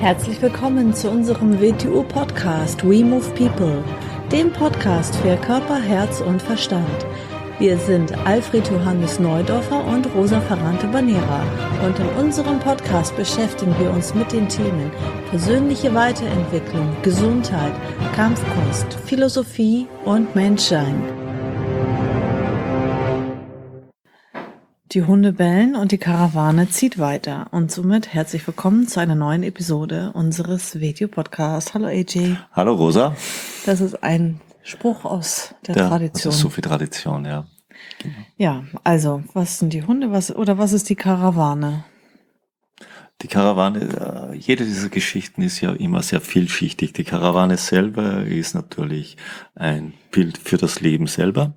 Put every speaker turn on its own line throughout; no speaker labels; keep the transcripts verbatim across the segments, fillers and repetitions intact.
Herzlich willkommen zu unserem W T U-Podcast We Move People, dem Podcast für Körper, Herz und Verstand. Wir sind Alfred Johannes Neudorfer und Rosa Ferrante-Banera und in unserem Podcast beschäftigen wir uns mit den Themen persönliche Weiterentwicklung, Gesundheit, Kampfkunst, Philosophie und Menschsein. Die Hunde bellen und die Karawane zieht weiter. Und somit herzlich willkommen zu einer neuen Episode unseres Video-Podcasts. Hallo A J.
Hallo Rosa.
Das ist ein Spruch aus der
ja,
Tradition.
Das ist so viel Tradition, ja. Genau.
Ja, also, was sind die Hunde was oder was ist die Karawane?
Die Karawane, jede dieser Geschichten ist ja immer sehr vielschichtig. Die Karawane selber ist natürlich ein Bild für das Leben selber.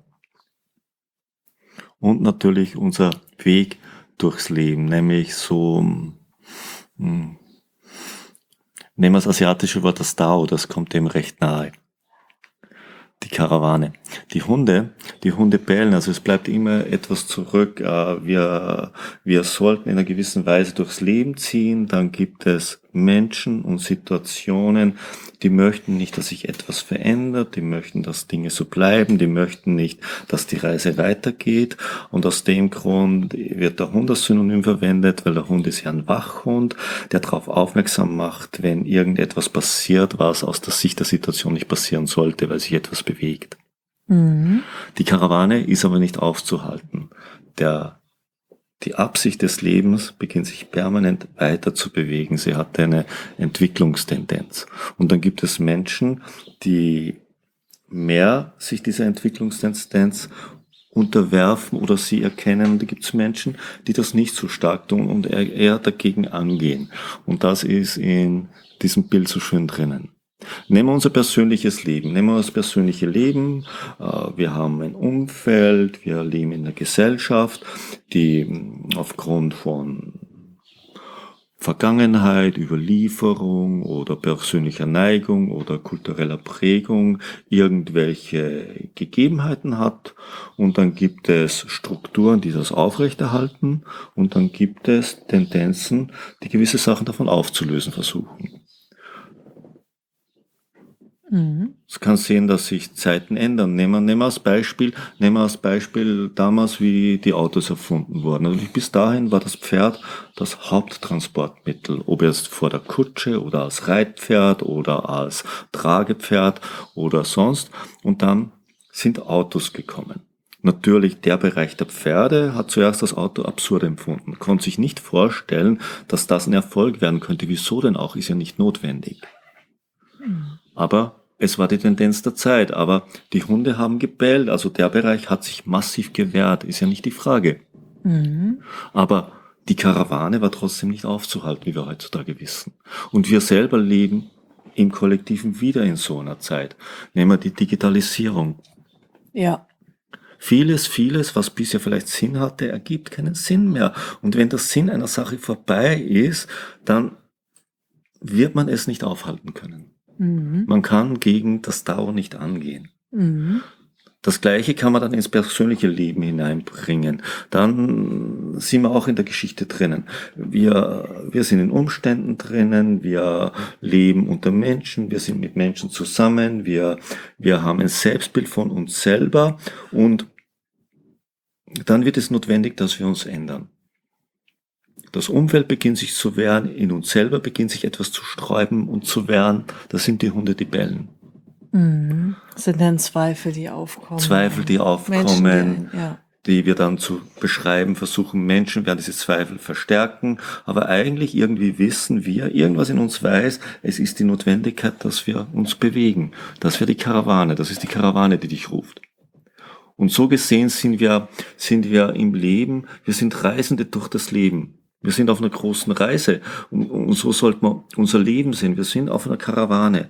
Und natürlich unser Weg durchs Leben, nämlich so, hm, nehmen wir das asiatische Wort das Dao, das kommt dem recht nahe. Die Karawane. Die Hunde, die Hunde bellen, also es bleibt immer etwas zurück. Wir, wir sollten in einer gewissen Weise durchs Leben ziehen, dann gibt es Menschen und Situationen, die möchten nicht, dass sich etwas verändert, die möchten, dass Dinge so bleiben, die möchten nicht, dass die Reise weitergeht und aus dem Grund wird der Hund als Synonym verwendet, weil der Hund ist ja ein Wachhund, der darauf aufmerksam macht, wenn irgendetwas passiert, was aus der Sicht der Situation nicht passieren sollte, weil sich etwas bewegt. Mhm. Die Karawane ist aber nicht aufzuhalten. Der Die Absicht des Lebens beginnt sich permanent weiter zu bewegen. Sie hat eine Entwicklungstendenz. Und dann gibt es Menschen, die mehr sich dieser Entwicklungstendenz unterwerfen oder sie erkennen. Und da gibt es Menschen, die das nicht so stark tun und eher dagegen angehen. Und das ist in diesem Bild so schön drinnen. Nehmen wir unser persönliches Leben, nehmen wir das persönliche Leben, wir haben ein Umfeld, wir leben in einer Gesellschaft, die aufgrund von Vergangenheit, Überlieferung oder persönlicher Neigung oder kultureller Prägung irgendwelche Gegebenheiten hat und dann gibt es Strukturen, die das aufrechterhalten und dann gibt es Tendenzen, die gewisse Sachen davon aufzulösen versuchen. Es kann sehen, dass sich Zeiten ändern. Nehmen wir, nehmen wir als Beispiel, nehmen wir als Beispiel damals, wie die Autos erfunden wurden. Also bis dahin war das Pferd das Haupttransportmittel, ob jetzt vor der Kutsche oder als Reitpferd oder als Tragepferd oder sonst. Und dann sind Autos gekommen. Natürlich, der Bereich der Pferde hat zuerst das Auto absurd empfunden, konnte sich nicht vorstellen, dass das ein Erfolg werden könnte. Wieso denn auch? Ist ja nicht notwendig. Aber es war die Tendenz der Zeit. Aber die Hunde haben gebellt. Also der Bereich hat sich massiv gewehrt. Ist ja nicht die Frage. Mhm. Aber die Karawane war trotzdem nicht aufzuhalten, wie wir heutzutage wissen. Und wir selber leben im Kollektiven wieder in so einer Zeit. Nehmen wir die Digitalisierung.
Ja.
Vieles, vieles, was bisher vielleicht Sinn hatte, ergibt keinen Sinn mehr. Und wenn der Sinn einer Sache vorbei ist, dann wird man es nicht aufhalten können. Mhm. Man kann gegen das Dao nicht angehen. Mhm. Das Gleiche kann man dann ins persönliche Leben hineinbringen. Dann sind wir auch in der Geschichte drinnen. Wir, wir sind in Umständen drinnen, wir leben unter Menschen, wir sind mit Menschen zusammen, wir, wir haben ein Selbstbild von uns selber und dann wird es notwendig, dass wir uns ändern. Das Umfeld beginnt sich zu wehren, in uns selber beginnt sich etwas zu sträuben und zu wehren. Das sind die Hunde, die bellen.
Mhm. Das sind dann Zweifel, die aufkommen.
Zweifel, die aufkommen,
Menschen, die, ja.
die wir dann zu beschreiben versuchen. Menschen werden diese Zweifel verstärken, aber eigentlich irgendwie wissen wir, irgendwas in uns weiß, es ist die Notwendigkeit, dass wir uns bewegen. Das wäre die Karawane, das ist die Karawane, die dich ruft. Und so gesehen sind wir, sind wir im Leben, wir sind Reisende durch das Leben. Wir sind auf einer großen Reise und, und so sollte man unser Leben sehen. Wir sind auf einer Karawane.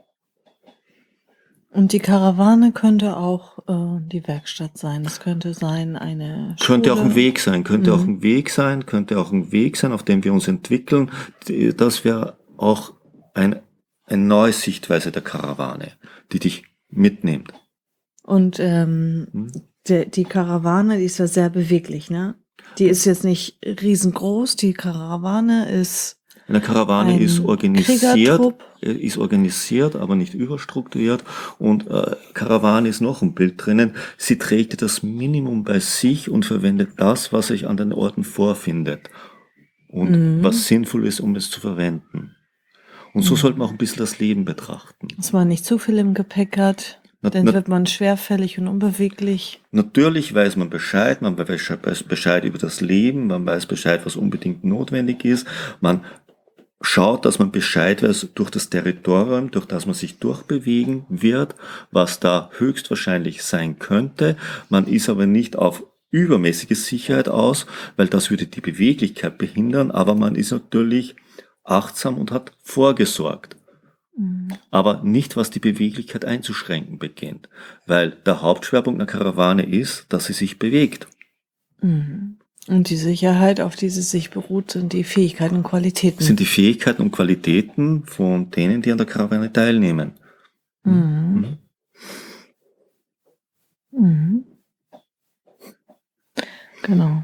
Und die Karawane könnte auch äh, die Werkstatt sein. Es könnte sein eine Schule.
Könnte auch ein Weg sein, könnte mhm. auch ein Weg sein, könnte auch ein Weg sein, auf dem wir uns entwickeln. Das wäre auch ein, eine neue Sichtweise der Karawane, die dich mitnimmt.
Und ähm, hm? die, die Karawane, die ist ja sehr beweglich, ne? Die ist jetzt nicht riesengroß, die Karawane ist
Eine Karawane
ein
ist organisiert,
Kriegertrupp.
ist organisiert, aber nicht überstrukturiert. Und äh, Karawane ist noch ein Bild drinnen. Sie trägt das Minimum bei sich und verwendet das, was sich an den Orten vorfindet. Und
Mhm.
was sinnvoll ist, um es zu verwenden. Und so
Mhm.
sollte man auch ein bisschen das Leben betrachten.
Dass man nicht zu viel im Gepäck hat,
Na,
dann
na,
wird man schwerfällig und unbeweglich.
Natürlich weiß man Bescheid, man weiß Bescheid über das Leben, man weiß Bescheid, was unbedingt notwendig ist. Man schaut, dass man Bescheid weiß durch das Territorium, durch das man sich durchbewegen wird, was da höchstwahrscheinlich sein könnte. Man ist aber nicht auf übermäßige Sicherheit aus, weil das würde die Beweglichkeit behindern, aber man ist natürlich achtsam und hat vorgesorgt.
Mhm.
Aber nicht, was die Beweglichkeit einzuschränken beginnt, weil der Hauptschwerpunkt einer Karawane ist, dass sie sich bewegt.
Mhm. Und die Sicherheit, auf die sie sich beruht, sind die Fähigkeiten und Qualitäten.
Sind die Fähigkeiten und Qualitäten von denen, die an der Karawane teilnehmen.
Mhm. Mhm. Mhm. Genau.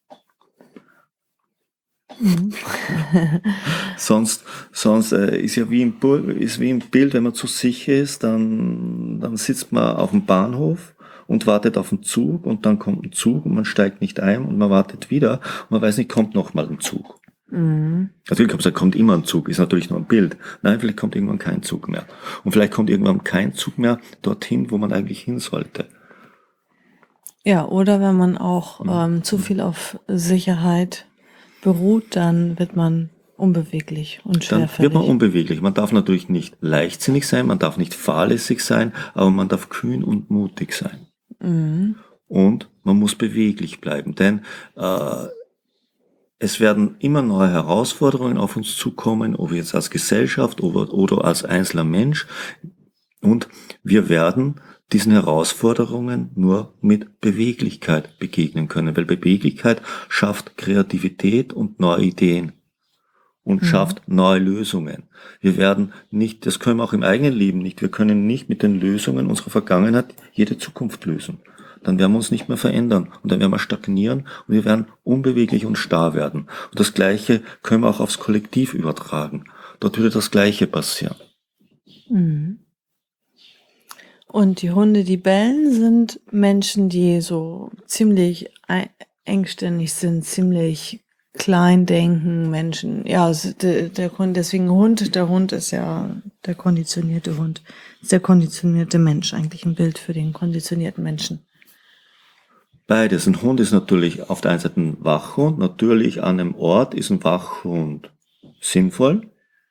Mhm.
Sonst, sonst äh, ist ja wie im, ist wie im Bild, wenn man zu sicher ist, dann, dann sitzt man auf dem Bahnhof und wartet auf den Zug und dann kommt ein Zug und man steigt nicht ein und man wartet wieder und man weiß nicht, kommt noch mal ein Zug.
Mhm.
Natürlich kann man sagen, kommt immer ein Zug, ist natürlich nur ein Bild. Nein, vielleicht kommt irgendwann kein Zug mehr. Und vielleicht kommt irgendwann kein Zug mehr dorthin, wo man eigentlich hin sollte.
Ja, oder wenn man auch ähm, zu viel auf Sicherheit beruht, dann wird man unbeweglich und
Dann
schwerfällig.
wird man unbeweglich. Man darf natürlich nicht leichtsinnig sein, man darf nicht fahrlässig sein, aber man darf kühn und mutig sein.
Mhm.
Und man muss beweglich bleiben, denn äh, es werden immer neue Herausforderungen auf uns zukommen, ob jetzt als Gesellschaft oder, oder als einzelner Mensch. Und wir werden diesen Herausforderungen nur mit Beweglichkeit begegnen können, weil Beweglichkeit schafft Kreativität und neue Ideen und
Mhm.
schafft neue Lösungen. Wir werden nicht, das können wir auch im eigenen Leben nicht, wir können nicht mit den Lösungen unserer Vergangenheit jede Zukunft lösen. Dann werden wir uns nicht mehr verändern und dann werden wir stagnieren und wir werden unbeweglich und starr werden. Und das Gleiche können wir auch aufs Kollektiv übertragen. Dort würde das Gleiche passieren.
Mhm. Und die Hunde, die bellen, sind Menschen, die so ziemlich ei- engständig sind, ziemlich klein denken, Menschen. Ja, es- der, der Grund, deswegen Hund, der Hund ist ja der konditionierte Hund. Ist der konditionierte Mensch eigentlich ein Bild für den konditionierten Menschen?
Beides. Ein Hund ist natürlich auf der einen Seite ein Wachhund. Natürlich an einem Ort ist ein Wachhund sinnvoll.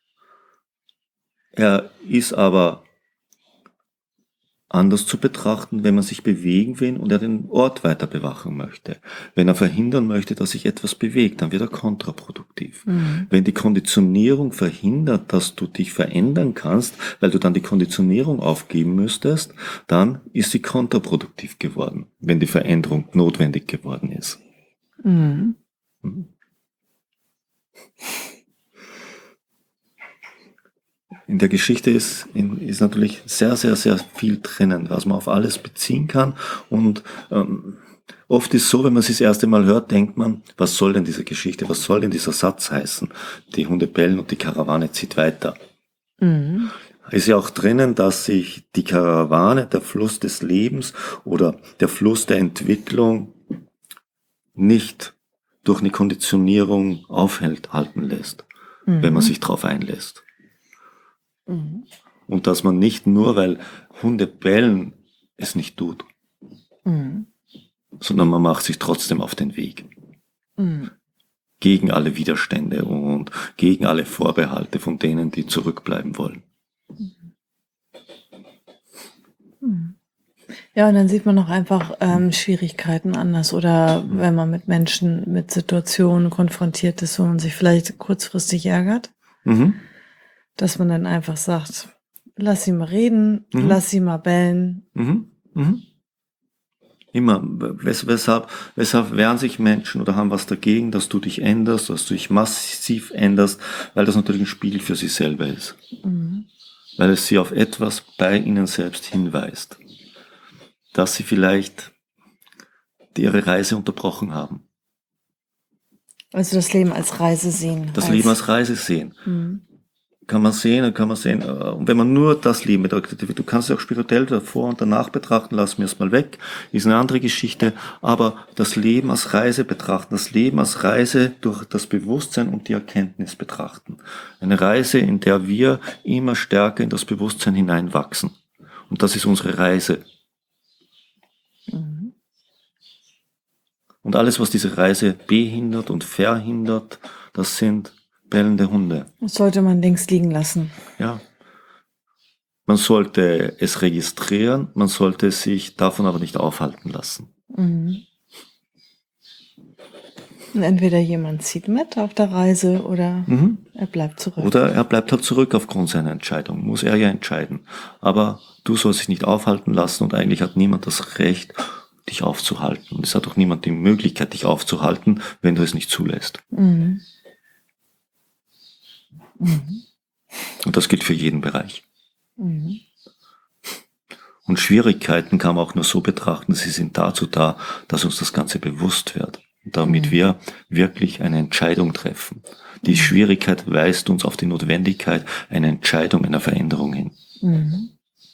Er ist aber anders zu betrachten, wenn man sich bewegen will und er den Ort weiter bewachen möchte. Wenn er verhindern möchte, dass sich etwas bewegt, dann wird er kontraproduktiv.
Mhm.
Wenn die Konditionierung verhindert, dass du dich verändern kannst, weil du dann die Konditionierung aufgeben müsstest, dann ist sie kontraproduktiv geworden, wenn die Veränderung notwendig geworden ist.
Mhm.
Mhm. In der Geschichte ist, ist natürlich sehr, sehr, sehr viel drinnen, was man auf alles beziehen kann. Und ähm, oft ist so, wenn man es das erste Mal hört, denkt man, was soll denn diese Geschichte, was soll denn dieser Satz heißen? Die Hunde bellen und die Karawane zieht weiter.
Mhm.
Ist ja auch drinnen, dass sich die Karawane, der Fluss des Lebens oder der Fluss der Entwicklung nicht durch eine Konditionierung aufhalten lässt,
Mhm.
wenn man sich darauf einlässt.
Mhm.
Und dass man nicht nur, weil Hunde bellen, es nicht tut,
Mhm.
sondern man macht sich trotzdem auf den Weg.
Mhm.
Gegen alle Widerstände und gegen alle Vorbehalte von denen, die zurückbleiben wollen.
Mhm. Ja, und dann sieht man auch einfach ähm, Schwierigkeiten anders oder wenn man mit Menschen, mit Situationen konfrontiert ist, wo man sich vielleicht kurzfristig ärgert,
Mhm.
dass man dann einfach sagt, lass sie mal reden,
Mhm.
lass sie mal bellen.
Mhm. Mhm. Immer. Wes weshalb, weshalb wehren sich Menschen oder haben was dagegen, dass du dich änderst, dass du dich massiv änderst, weil das natürlich ein Spiegel für sie selber ist.
Mhm.
Weil es sie auf etwas bei ihnen selbst hinweist. Dass sie vielleicht ihre Reise unterbrochen haben.
Also das Leben als Reise sehen.
Das
als
Leben als Reise sehen. Mhm. Kann man sehen, dann kann man sehen. Und wenn man nur das Leben betrachtet, du kannst es auch spirituell davor und danach betrachten, lass mir es mal weg, ist eine andere Geschichte. Aber das Leben als Reise betrachten, das Leben als Reise durch das Bewusstsein und die Erkenntnis betrachten. Eine Reise, in der wir immer stärker in das Bewusstsein hineinwachsen. Und das ist unsere Reise. Mhm. Und alles, was diese Reise behindert und verhindert, das sind bellende Hunde.
Das sollte man links liegen lassen.
Ja. Man sollte es registrieren, man sollte sich davon aber nicht aufhalten lassen.
Mhm. Und entweder jemand zieht mit auf der Reise oder mhm. er bleibt zurück.
Oder er bleibt halt zurück aufgrund seiner Entscheidung. Muss er ja entscheiden. Aber du sollst dich nicht aufhalten lassen und eigentlich hat niemand das Recht, dich aufzuhalten. Und es hat auch niemand die Möglichkeit, dich aufzuhalten, wenn du es nicht zulässt. Mhm. Mhm. Und das gilt für jeden Bereich. Mhm. Und Schwierigkeiten kann man auch nur so betrachten, sie sind dazu da, dass uns das Ganze bewusst wird. Damit mhm. wir wirklich eine Entscheidung treffen. Die Schwierigkeit weist uns auf die Notwendigkeit einer Entscheidung, einer Veränderung hin. Mhm.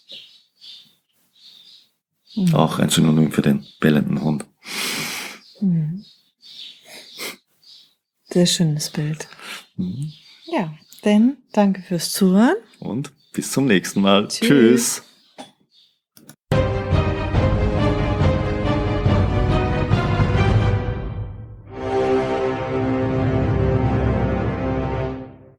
Mhm. Auch ein Synonym für den bellenden Hund.
Mhm. Sehr schönes Bild. Mhm. Ja. Denn danke fürs Zuhören.
Und bis zum nächsten Mal.
Tschüss.
Tschüss.